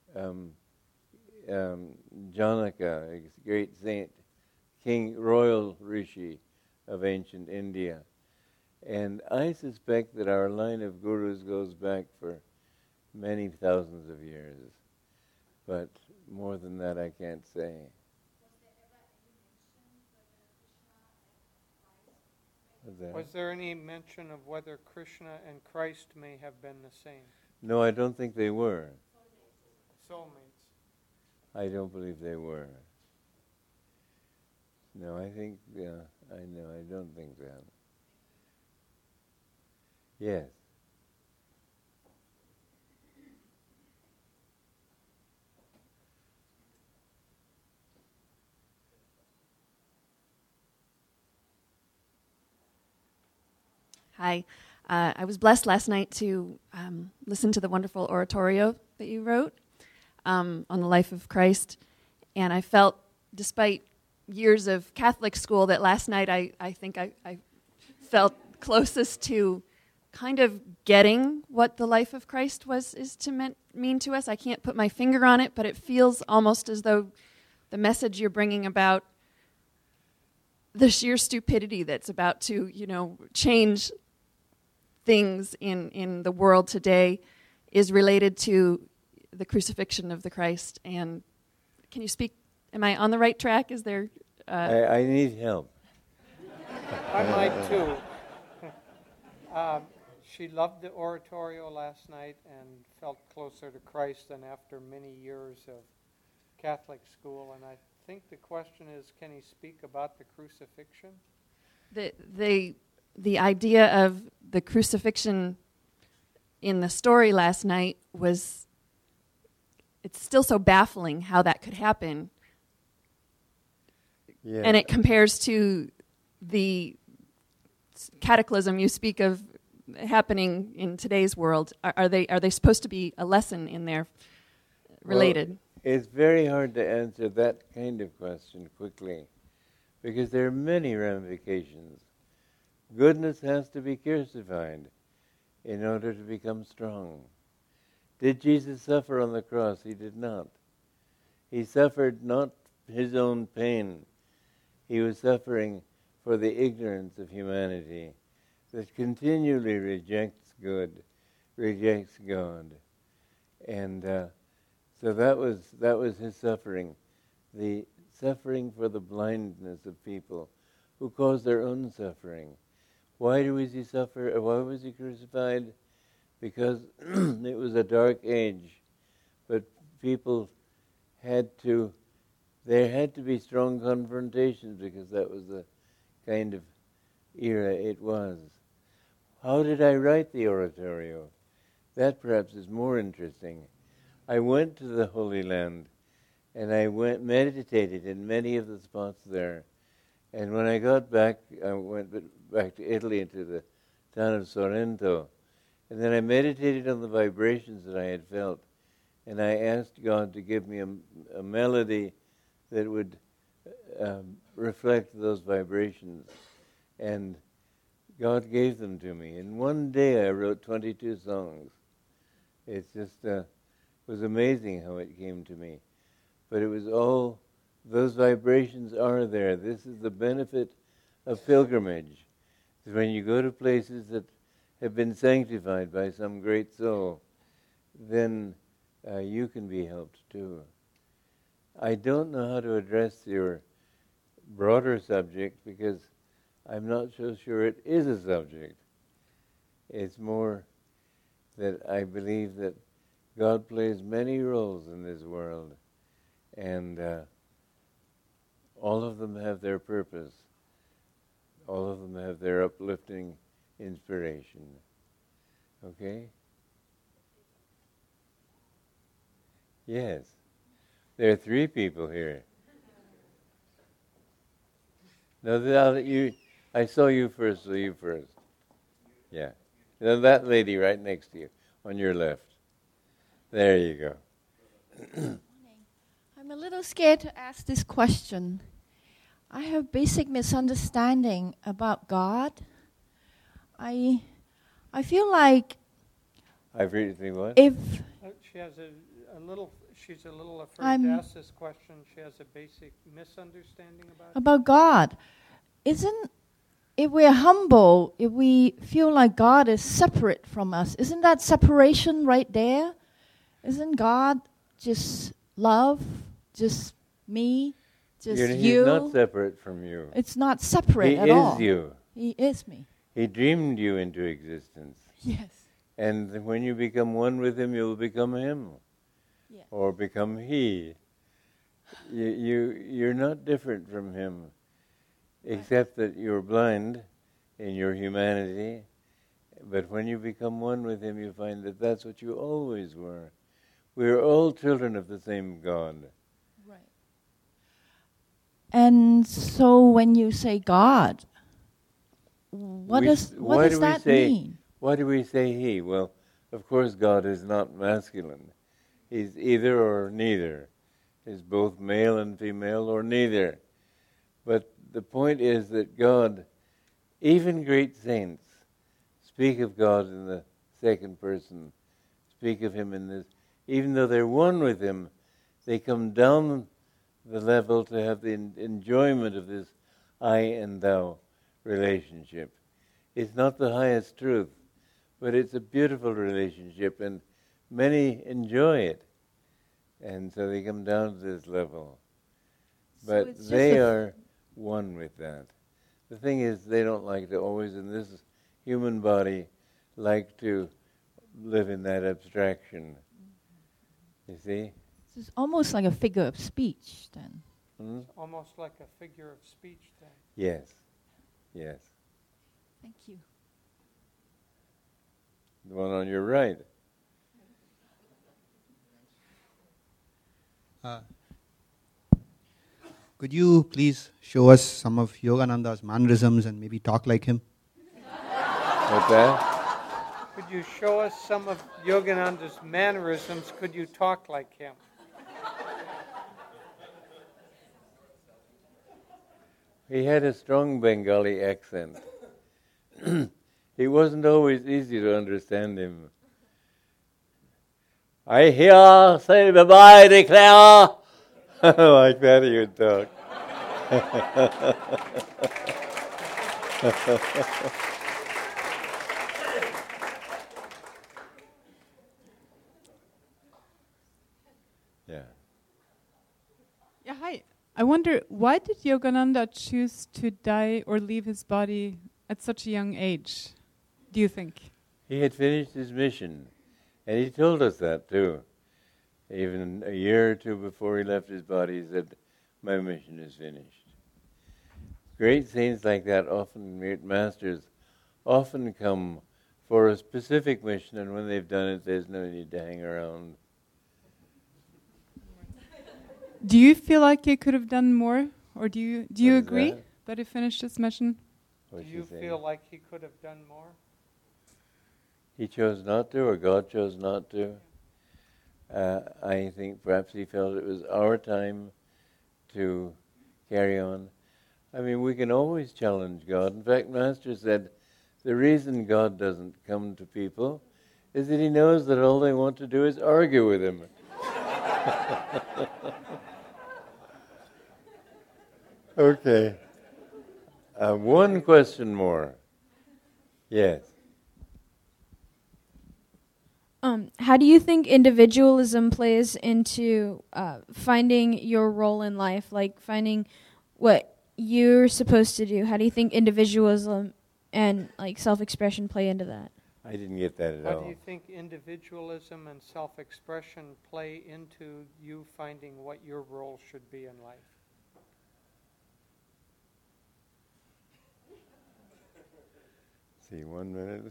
Janaka, a great saint, king, royal rishi of ancient India. And I suspect that our line of gurus goes back for many thousands of years. But more than that I can't say. Was there any mention of whether Krishna and Christ may have been the same? No, I don't think they were. Soulmates. I don't believe they were. No, I think, I don't think that. Yes. Hi. I was blessed last night to listen to the wonderful oratorio that you wrote on the life of Christ. And I felt, despite years of Catholic school, that last night I think I felt closest to kind of getting what the life of Christ is to mean to us. I can't put my finger on it, but it feels almost as though the message you're bringing about the sheer stupidity that's about to, change things in the world today is related to the crucifixion of the Christ. And can you speak? Am I on the right track? Is there? I need help. I might too. She loved the oratorio last night and felt closer to Christ than after many years of Catholic school. And I think the question is, can he speak about the crucifixion? The idea of the crucifixion in the story last night was, it's still so baffling how that could happen. Yeah. And it compares to the cataclysm you speak of happening in today's world. Are they supposed to be a lesson in there related? Well, it's very hard to answer that kind of question quickly because there are many ramifications. Goodness has to be crucified in order to become strong. Did Jesus suffer on the cross? He did not. He suffered not his own pain. He was suffering for the ignorance of humanity that continually rejects good, rejects God. And so that was his suffering, the suffering for the blindness of people who cause their own suffering. Why was he suffer? Why was he crucified? Because it was a dark age, but people there had to be strong confrontations because that was the kind of era it was. How did I write the oratorio? That perhaps is more interesting. I went to the Holy Land and I meditated in many of the spots there. And when I got back, I went back to Italy, to the town of Sorrento. And then I meditated on the vibrations that I had felt. And I asked God to give me a melody that would reflect those vibrations. And God gave them to me. In one day I wrote 22 songs. It's just was amazing how it came to me. But it was all, those vibrations are there. This is the benefit of pilgrimage. When you go to places that have been sanctified by some great soul, then you can be helped too. I don't know how to address your broader subject because I'm not so sure it is a subject. It's more that I believe that God plays many roles in this world, and all of them have their purpose. All of them have their uplifting inspiration. Okay? Yes. There are 3 people here. No, I saw you first, so you first. Yeah. Now that lady right next to you, on your left. There you go. I'm a little scared to ask this question. I have basic misunderstanding about God. I feel like I've read what? if She has she's a little afraid to ask this question. She has a basic misunderstanding about God. If we're humble, if we feel like God is separate from us, isn't that separation right there? Isn't God just love, just me, just you? He's not separate from you. It's not separate at all. He is you. He is me. He dreamed you into existence. Yes. And when you become one with him, you'll become him. Yes. Or become he. You're not different from him, except that you're blind in your humanity. But when you become one with him, you find that that's what you always were. We're all children of the same God. Right. And so when you say God, what does that mean? Why do we say he? Well, of course God is not masculine. He's either or neither. He's both male and female or neither. But the point is that God, even great saints, speak of God in the second person, speak of him in this. Even though they're one with him, they come down the level to have the enjoyment of this I and thou relationship. It's not the highest truth, but it's a beautiful relationship, and many enjoy it. And so they come down to this level. But they are one with that. The thing is, they don't like to always, in this human body, like to live in that abstraction. You see? It's almost like a figure of speech, then. It's almost like a figure of speech then. Yes. Yes. Thank you. The one on your right. Could you please show us some of Yogananda's mannerisms and maybe talk like him? What's that? Could you show us some of Yogananda's mannerisms? Could you talk like him? He had a strong Bengali accent. It wasn't always easy to understand him. I hear, say bye-bye, declare. Like that he would talk. Yeah. Yeah, hi. I wonder, why did Yogananda choose to die or leave his body at such a young age, do you think? He had finished his mission, and he told us that too. Even a year or two before he left his body, he said, my mission is finished. Great saints like that, often great masters, often come for a specific mission, and when they've done it, there's no need to hang around. Do you feel like he could have done more? Or do you agree that he finished his mission? Do you feel like he could have done more? He chose not to, or God chose not to. I think perhaps he felt it was our time to carry on. I mean, we can always challenge God. In fact, Master said the reason God doesn't come to people is that he knows that all they want to do is argue with him. Okay. One question more. Yes. How do you think individualism plays into finding your role in life, like finding what you're supposed to do? How do you think individualism and like self-expression play into that? I didn't get that at all. How do you think individualism and self-expression play into you finding what your role should be in life? See, 1 minute.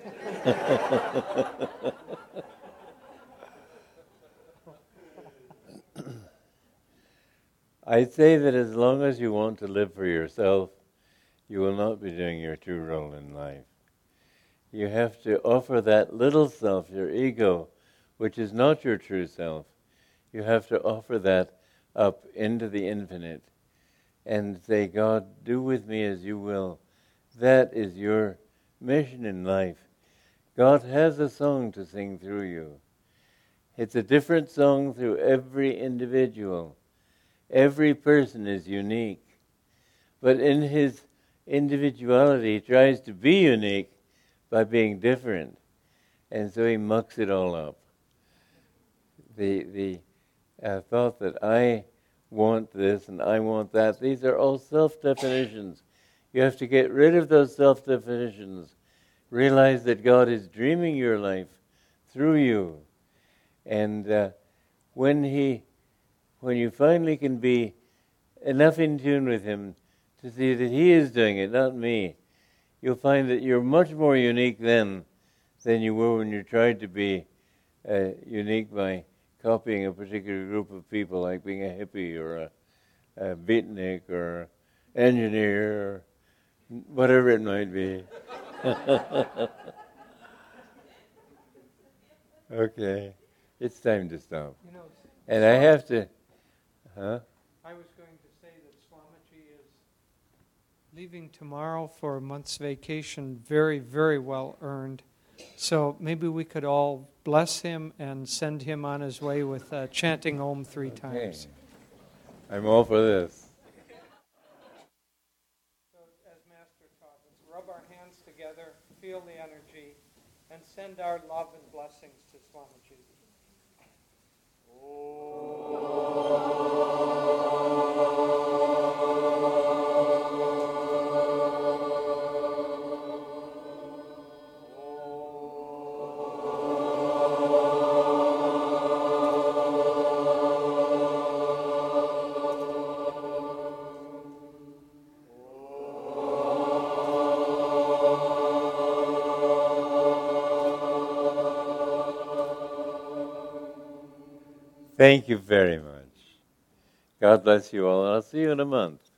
I'd say that as long as you want to live for yourself, you will not be doing your true role in life. You have to offer that little self, your ego, which is not your true self. You have to offer that up into the infinite and say, God, do with me as you will. That is your mission in life. God has a song to sing through you. It's a different song through every individual. Every person is unique. But in his individuality, he tries to be unique by being different. And so he mucks it all up. The thought that I want this and I want that, these are all self-definitions. You have to get rid of those self-definitions. Realize that God is dreaming your life through you. And when you finally can be enough in tune with Him to see that He is doing it, not me, you'll find that you're much more unique then than you were when you tried to be unique by copying a particular group of people, like being a hippie or a beatnik or engineer or whatever it might be. Okay, it's time to stop. You know, and I have to, huh? I was going to say that Swamiji is leaving tomorrow for a month's vacation, very, very well earned. So maybe we could all bless him and send him on his way with chanting Om 3 times. I'm all for this. feel the energy, and send our love and blessings to Swamiji. Thank you very much. God bless you all. I'll see you in a month.